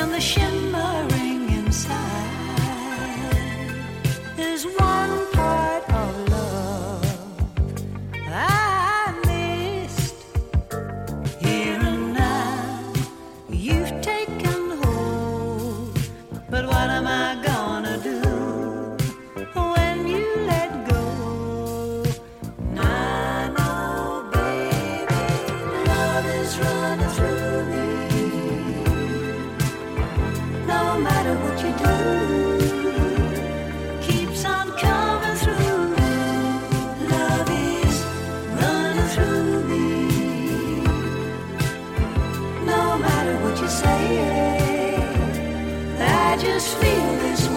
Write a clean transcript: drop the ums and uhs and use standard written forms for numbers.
and the shimmering inside is one part of love I missed. Here and now you've taken hold, but what am I gonna do when you let go? I know, baby, love is running through me. No matter what you do, keeps on coming through. Love is running through me. No matter what you say, I just feel this